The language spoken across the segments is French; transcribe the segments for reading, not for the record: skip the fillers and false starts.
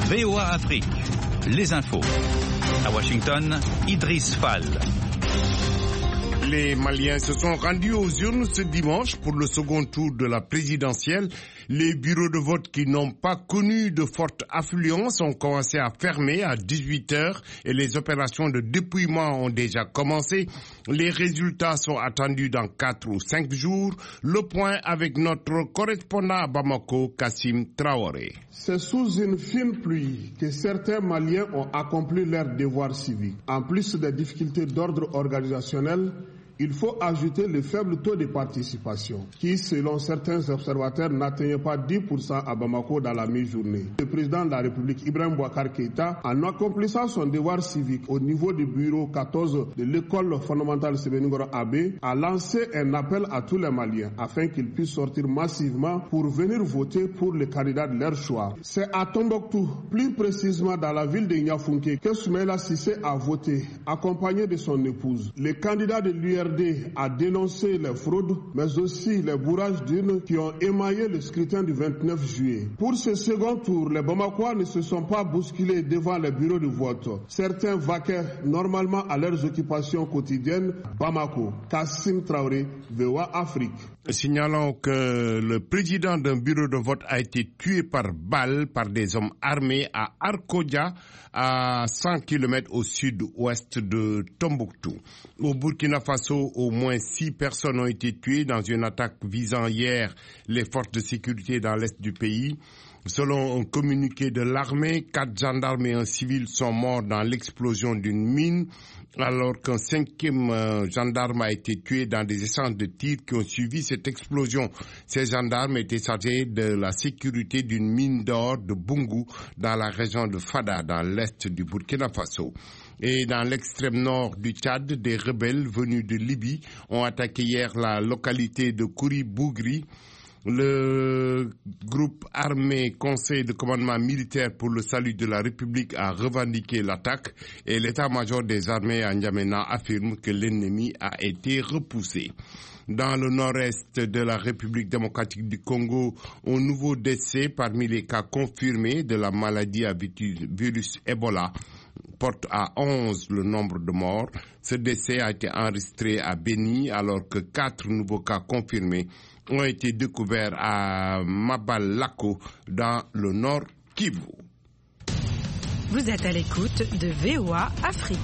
VOA Afrique, les infos. À Washington, Idriss Fall. Les Maliens se sont rendus aux urnes ce dimanche pour le second tour de la présidentielle. Les bureaux de vote qui n'ont pas connu de forte affluence ont commencé à fermer à 18h et les opérations de dépouillement ont déjà commencé. Les résultats sont attendus dans 4 ou 5 jours. Le point avec notre correspondant à Bamako, Kassim Traoré. C'est sous une fine pluie que certains Maliens ont accompli leur devoir civique. En plus des difficultés d'ordre organisationnel, il faut ajouter le faible taux de participation qui, selon certains observateurs, n'atteignait pas 10% à Bamako dans la mi-journée. Le président de la République, Ibrahim Boubacar Keïta, en accomplissant son devoir civique au niveau du bureau 14 de l'école fondamentale Sébeningora Abbé, a lancé un appel à tous les Maliens afin qu'ils puissent sortir massivement pour venir voter pour le candidat de leur choix. C'est à Tombouctou, plus précisément dans la ville de Niafounké, que Soumaïla Cissé a voté, accompagné de son épouse. Le candidat de l'URD a dénoncé les fraudes, mais aussi les bourrages d'urnes qui ont émaillé le scrutin du 29 juillet. Pour ce second tour, les Bamakois ne se sont pas bousculés devant les bureaux de vote. Certains vaquaient normalement à leurs occupations quotidiennes. Bamako, Kassim Traoré, VOA Afrique. Signalons que le président d'un bureau de vote a été tué par balle par des hommes armés à Arkodia, à 100 km au sud-ouest de Tombouctou. Au Burkina Faso, au moins 6 personnes ont été tuées dans une attaque visant hier les forces de sécurité dans l'est du pays. Selon un communiqué de l'armée, 4 gendarmes et un civil sont morts dans l'explosion d'une mine, alors qu'un 5e gendarme a été tué dans des échanges de tirs qui ont suivi cette explosion. Ces gendarmes étaient chargés de la sécurité d'une mine d'or de Bungu dans la région de Fada, dans l'est du Burkina Faso. Et dans l'extrême nord du Tchad, des rebelles venus de Libye ont attaqué hier la localité de Kouri-Bougri. Le groupe armé Conseil de commandement militaire pour le salut de la République a revendiqué l'attaque et l'état-major des armées à N'Djamena affirme que l'ennemi a été repoussé. Dans le nord-est de la République démocratique du Congo, un nouveau décès parmi les cas confirmés de la maladie à virus Ebola porte à 11 le nombre de morts. Ce décès a été enregistré à Beni alors que 4 nouveaux cas confirmés ont été découverts à Mabalako dans le nord Kivu. Vous êtes à l'écoute de VOA Afrique.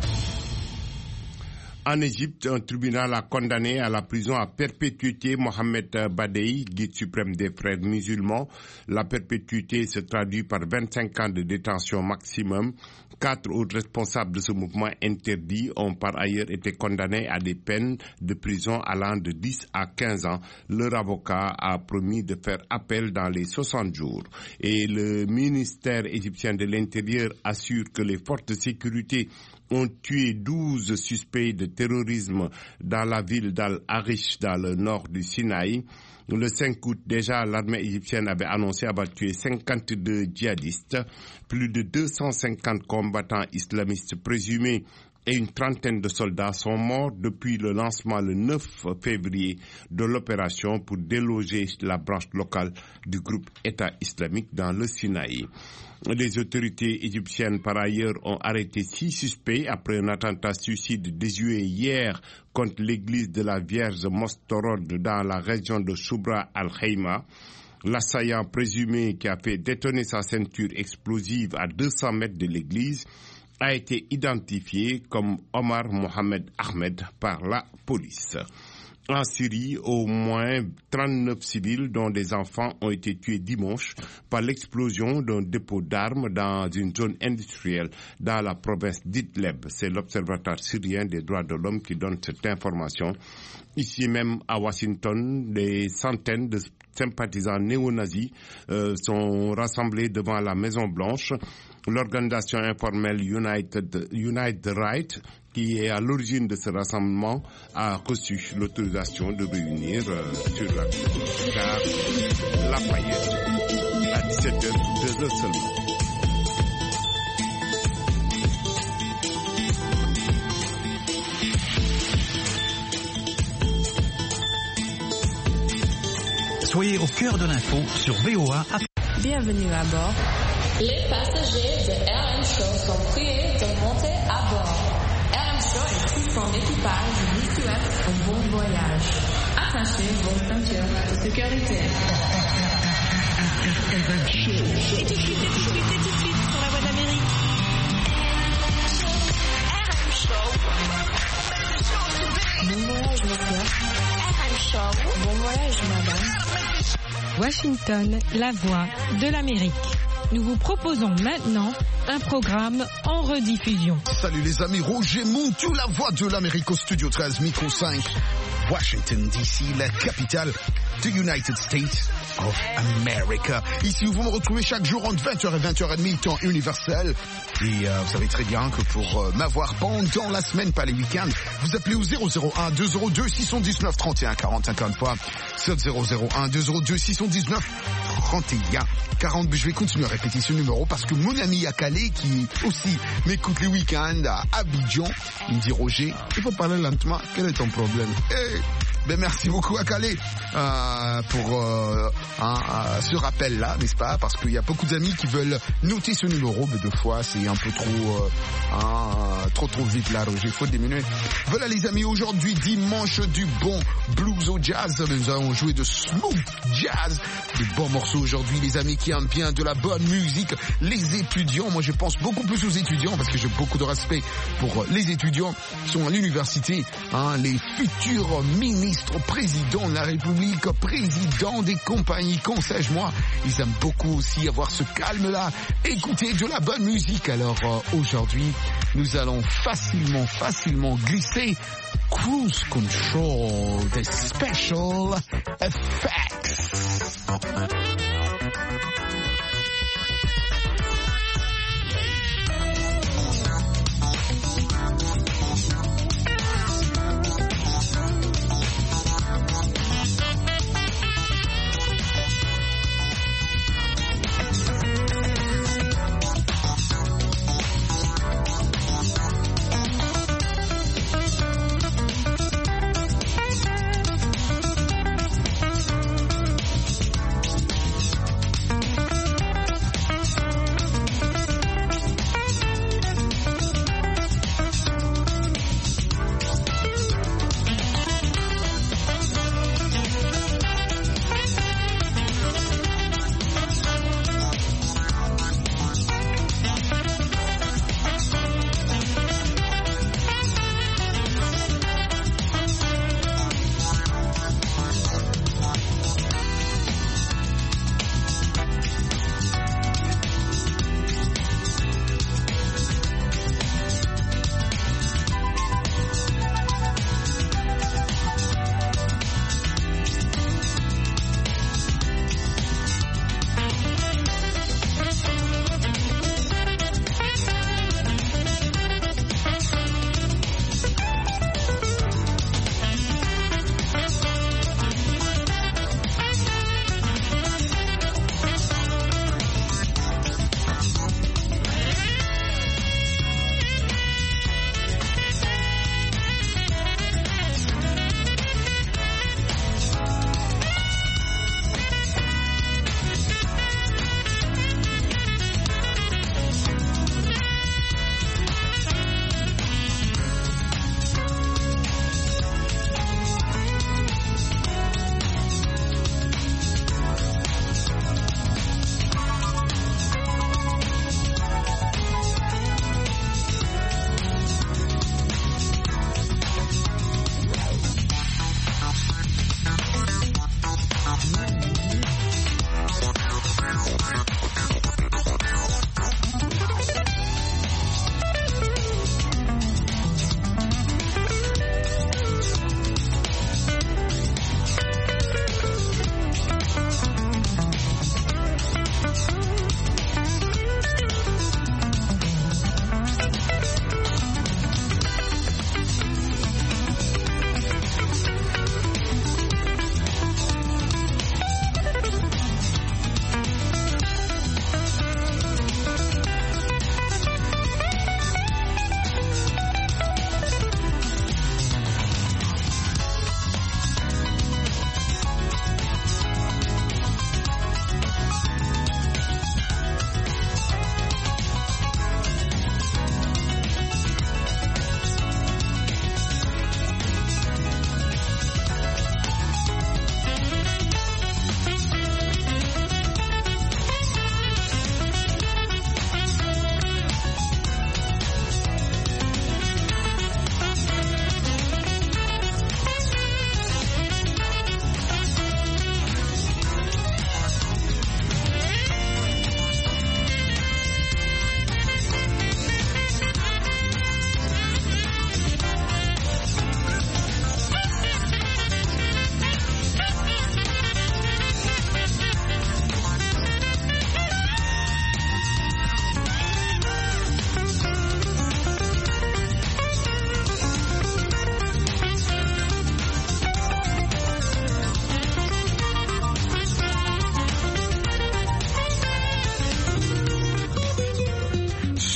En Égypte, un tribunal a condamné à la prison à perpétuité Mohamed Badei, guide suprême des frères musulmans. La perpétuité se traduit par 25 ans de détention maximum. 4 autres responsables de ce mouvement interdit ont par ailleurs été condamnés à des peines de prison allant de 10 à 15 ans. Leur avocat a promis de faire appel dans les 60 jours. Et le ministère égyptien de l'Intérieur assure que les forces de sécurité ont tué 12 suspects de terrorisme dans la ville d'Al-Arish, dans le nord du Sinaï. Le 5 août, déjà, l'armée égyptienne avait annoncé avoir tué 52 djihadistes, plus de 250 combattants islamistes présumés et une trentaine de soldats sont morts depuis le lancement le 9 février de l'opération pour déloger la branche locale du groupe État islamique dans le Sinaï. Les autorités égyptiennes, par ailleurs, ont arrêté 6 suspects après un attentat suicide déjoué hier contre l'église de la Vierge Mostorod dans la région de Soubra al-Khaïma. L'assaillant présumé qui a fait détonner sa ceinture explosive à 200 mètres de l'église a été identifié comme Omar Mohamed Ahmed par la police. En Syrie, au moins 39 civils, dont des enfants, ont été tués dimanche par l'explosion d'un dépôt d'armes dans une zone industrielle dans la province d'Idlib. C'est l'Observatoire syrien des droits de l'homme qui donne cette information. Ici même à Washington, des centaines de sympathisants néo-nazis sont rassemblés devant la Maison-Blanche. L'organisation informelle Unite the Right, qui est à l'origine de ce rassemblement, a reçu l'autorisation de réunir sur la gare Lafayette à 17h, 2 heures seulement. Soyez au cœur de l'info sur VOA. Bienvenue à bord. Les passagers de RM Show sont priés de monter à bord. RM Show et tout son équipage vous souhaitent un bon voyage. Attachez vos ceintures de sécurité. Et tout de suite, sur la voie d'Amérique. RM Show. Bon voyage, monsieur. RM Show. Bon voyage, madame. Washington, la voix de l'Amérique. Nous vous proposons maintenant un programme en rediffusion. Salut les amis, Roger Montou, la voix de l'Amérique au studio 13, micro 5, Washington DC, la capitale de United States of America. Ici où vous me retrouvez chaque jour entre 20h et 20h30, temps universel. Et vous savez très bien que pour m'avoir pendant la semaine, pas les week-ends, vous appelez au 001 202 619 31 40 encore une fois. C'est 001 202 619 31 40. Je vais continuer à répéter ce numéro parce que mon ami à Calais qui aussi m'écoute les week-ends à Abidjan, il me dit Roger, il faut parler lentement, quel est ton problème? Ben merci beaucoup à Calais pour ce rappel-là, n'est-ce pas? Parce qu'il y a beaucoup d'amis qui veulent noter ce numéro, mais deux fois c'est un peu trop vite là, Roger, il faut diminuer. Voilà les amis, aujourd'hui dimanche du bon blues au jazz, nous allons jouer de smooth jazz, de bons morceaux aujourd'hui les amis qui aiment bien de la bonne musique, les étudiants, moi je pense beaucoup plus aux étudiants parce que j'ai beaucoup de respect pour les étudiants qui sont à l'université, les futurs ministres, présidents de la République, présidents des compagnies, qu'on sais-je moi, ils aiment beaucoup aussi avoir ce calme-là, écouter de la bonne musique. Alors aujourd'hui, nous allons facilement glisser Cruise Control des Special Effects.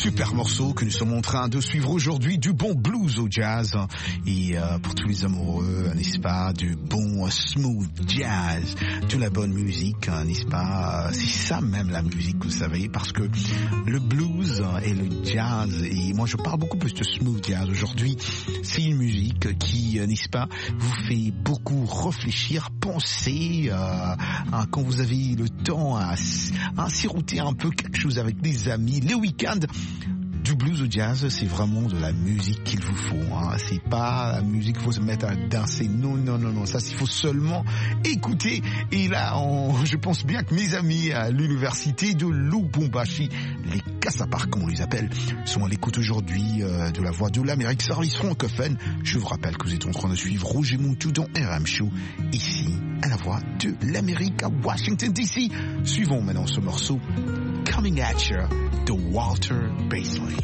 Super morceau que nous sommes en train de suivre aujourd'hui, du bon blues au jazz et pour tous les amoureux, n'est-ce pas, du bon smooth jazz, de la bonne musique, n'est-ce pas, c'est ça même la musique, vous savez, parce que le blues et le jazz, et moi je parle beaucoup plus de smooth jazz aujourd'hui, c'est une musique qui, n'est-ce pas, vous fait beaucoup réfléchir, penser, quand vous avez le temps à siroter un peu quelque chose avec des amis, les week-ends. Du blues au jazz, c'est vraiment de la musique qu'il vous faut. Hein. C'est pas la musique qu'il faut se mettre à danser. Non. Ça, il faut seulement écouter. Et là, je pense bien que mes amis à l'université de Lubumbashi, les Kassaparks, comme on les appelle, sont à l'écoute aujourd'hui de la voix de l'Amérique, service francophone. Je vous rappelle que vous êtes en train de suivre Roger Moutou dans RM Show, ici, à la voix de l'Amérique à Washington DC. Suivons maintenant ce morceau, Coming at You, de Walter Beasley.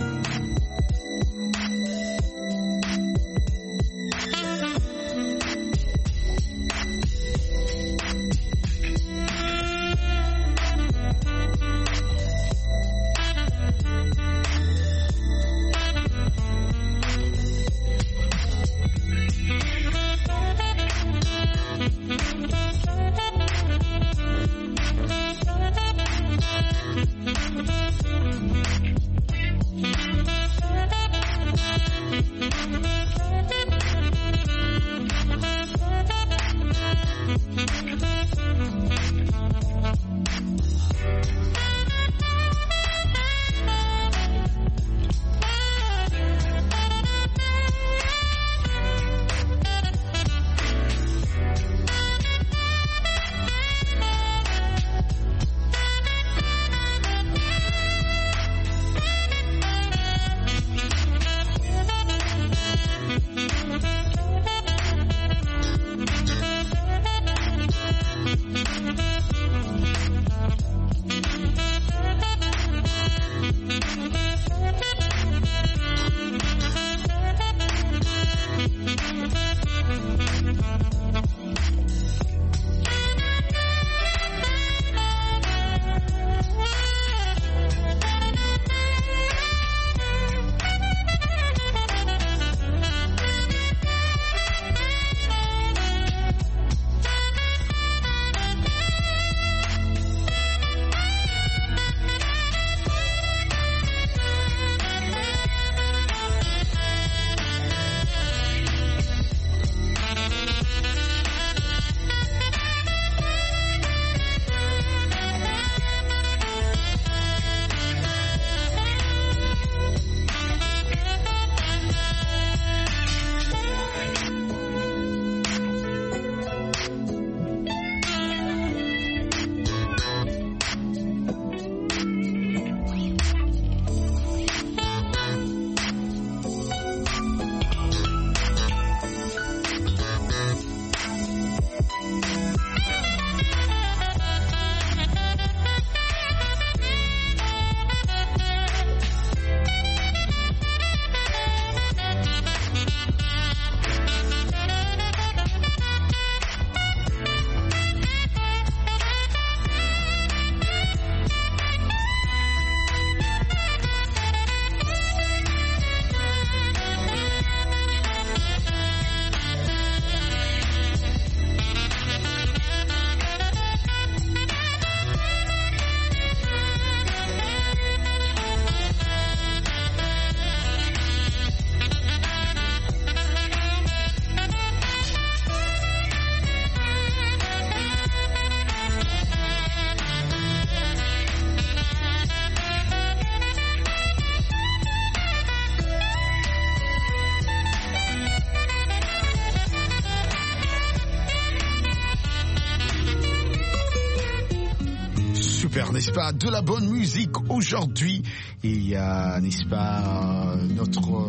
N'est-ce pas, de la bonne musique aujourd'hui. Et il y a, n'est-ce pas, notre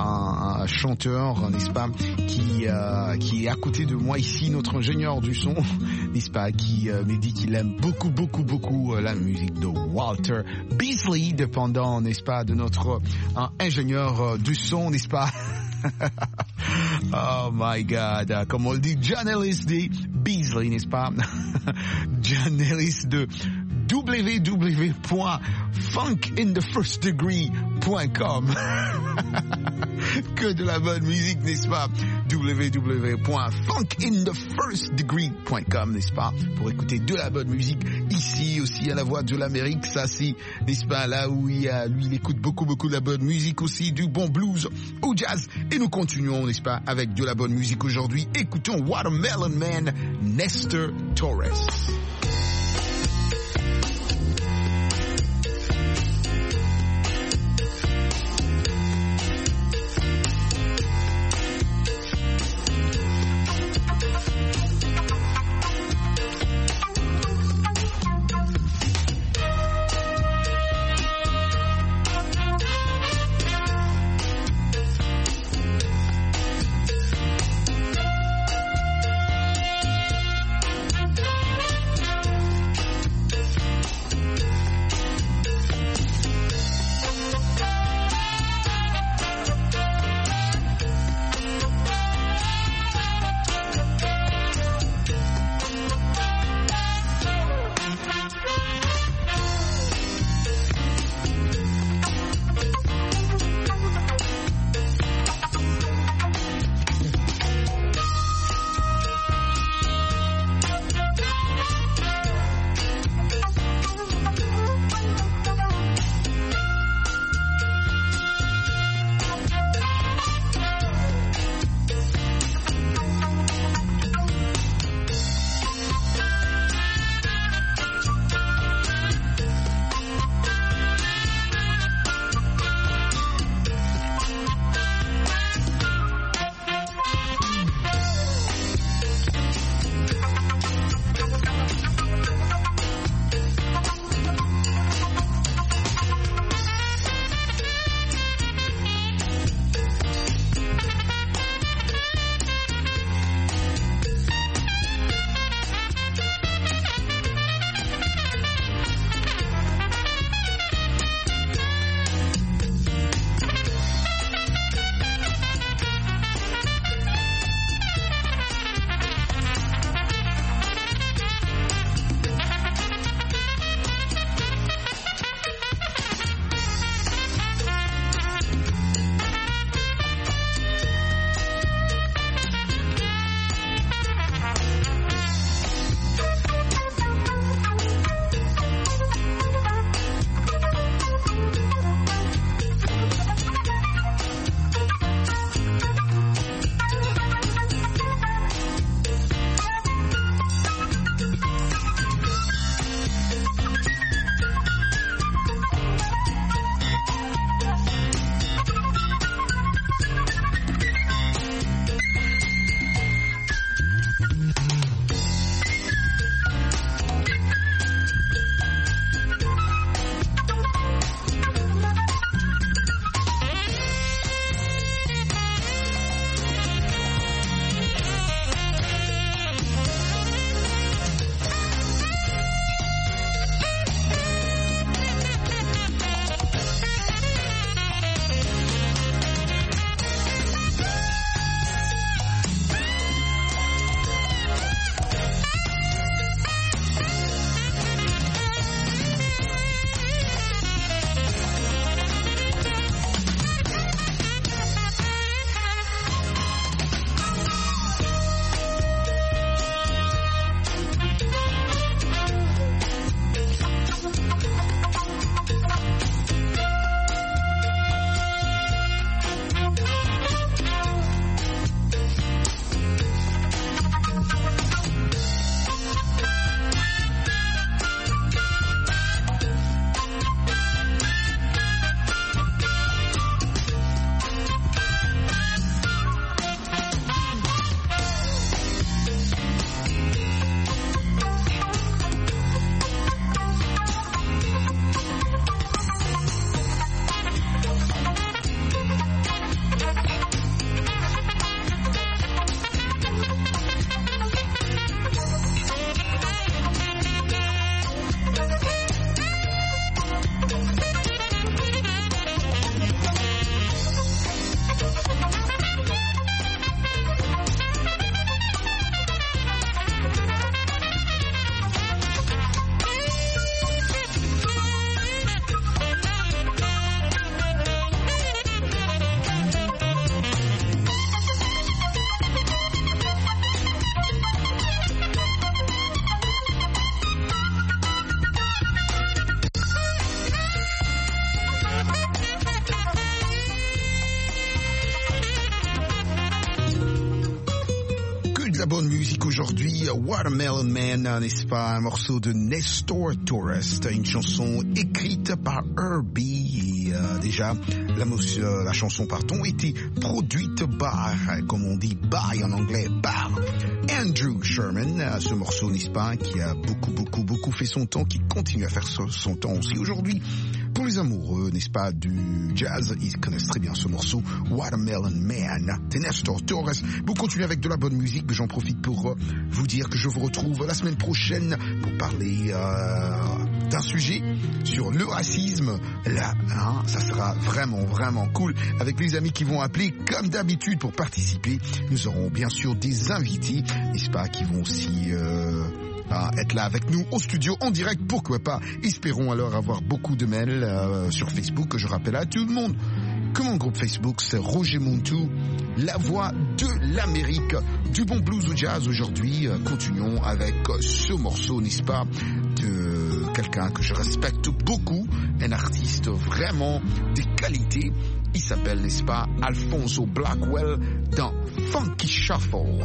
un chanteur, n'est-ce pas, qui est à côté de moi ici, notre ingénieur du son, n'est-ce pas, qui me dit qu'il aime beaucoup la musique de Walter Beasley, dépendant, n'est-ce pas, de notre ingénieur du son, n'est-ce pas. Oh my God, comme on le dit, John Ellis de Beasley, n'est-ce pas? John Ellis de www.funk funkinthe1stdegree.com. Que de la bonne musique, n'est-ce pas? www.funkinthe1stdegree.com, n'est-ce pas? Pour écouter de la bonne musique ici aussi à la Voix de l'Amérique. Ça, c'est, n'est-ce pas, là où lui, il écoute beaucoup de la bonne musique aussi, du bon blues au jazz. Et nous continuons, n'est-ce pas, avec de la bonne musique aujourd'hui. Écoutons Watermelon Man, Nestor Torres. aujourd'hui Watermelon Man, n'est-ce pas, un morceau de Nestor Torres, une chanson écrite par Herbie, et déjà la chanson pardon était produite par, comme on dit by en anglais, par Andrew Sherman, ce morceau, n'est-ce pas, qui a beaucoup fait son temps, qui continue à faire son temps aussi aujourd'hui. Pour les amoureux, n'est-ce pas, du jazz, ils connaissent très bien ce morceau, Watermelon Man, de Nestor Torres. Vous continuez avec de la bonne musique, mais j'en profite pour vous dire que je vous retrouve la semaine prochaine pour parler d'un sujet sur le racisme. Là, hein, ça sera vraiment cool avec les amis qui vont appeler comme d'habitude pour participer. Nous aurons bien sûr des invités, n'est-ce pas, qui vont aussi être là avec nous au studio en direct, pourquoi pas. Espérons alors avoir beaucoup de mails sur Facebook, que je rappelle à tout le monde que mon groupe Facebook c'est Roger Montou, la voix de l'Amérique, du bon blues au jazz. Aujourd'hui, continuons avec ce morceau, n'est-ce pas, de quelqu'un que je respecte beaucoup, un artiste vraiment de qualité. Il s'appelle, n'est-ce pas, Alphonso Blackwell dans Funky Shuffle.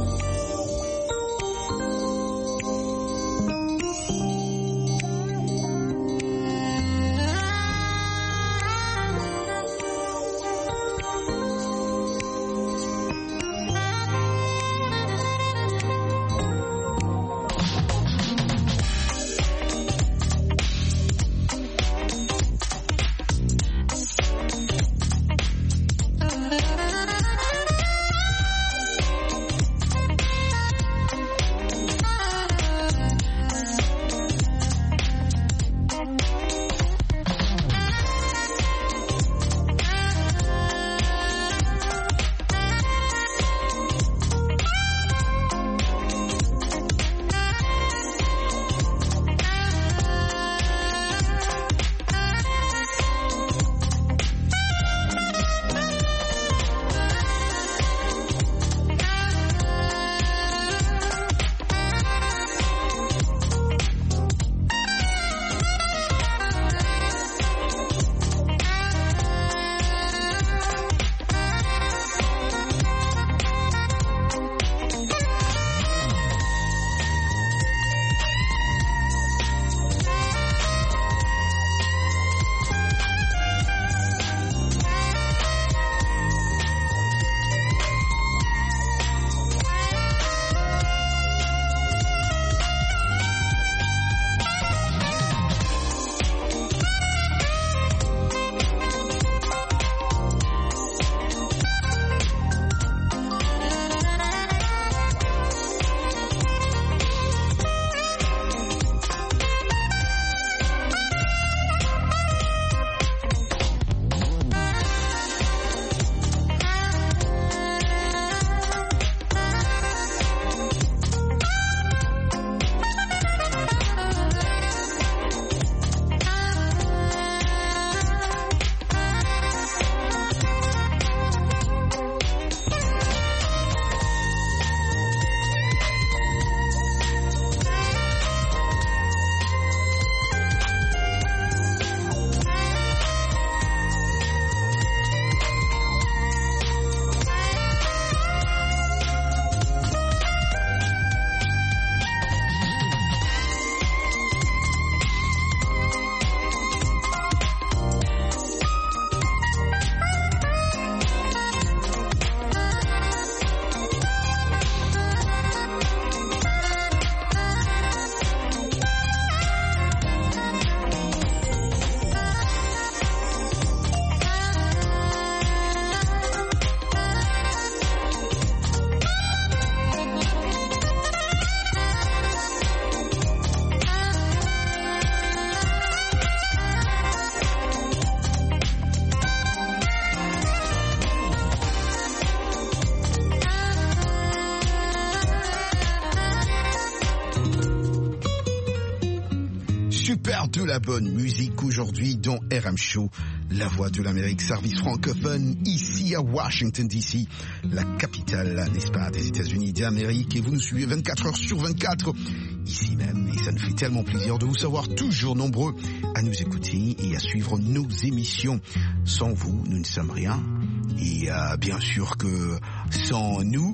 Super de la bonne musique aujourd'hui dans RM Show, la voix de l'Amérique, service francophone ici à Washington DC, la capitale, n'est-ce pas, des États-Unis d'Amérique. Et vous nous suivez 24 heures sur 24 ici même. Et ça nous fait tellement plaisir de vous savoir toujours nombreux à nous écouter et à suivre nos émissions. Sans vous, nous ne sommes rien. Et bien sûr que sans nous,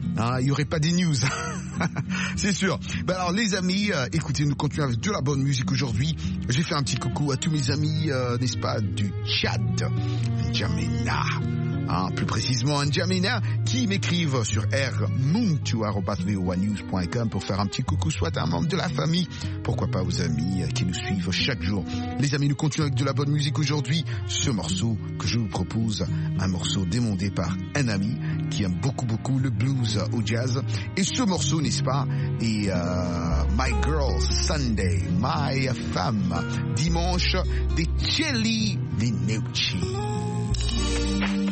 Il n'y aurait pas des news. C'est sûr. Alors les amis, écoutez, nous continuons avec de la bonne musique aujourd'hui. J'ai fait un petit coucou à tous mes amis, n'est-ce pas, du Tchad, N'Djamena. Plus précisément N'Djamena, qui m'écrivent sur rmuntu@voanews.com pour faire un petit coucou soit à un membre de la famille, pourquoi pas aux amis qui nous suivent chaque jour. Les amis, nous continuons avec de la bonne musique aujourd'hui. Ce morceau que je vous propose, un morceau demandé par un ami qui aime beaucoup le blues au jazz. Et ce morceau, n'est-ce pas, est My Girl Sunday, My Femme, dimanche des Celli Lineucci.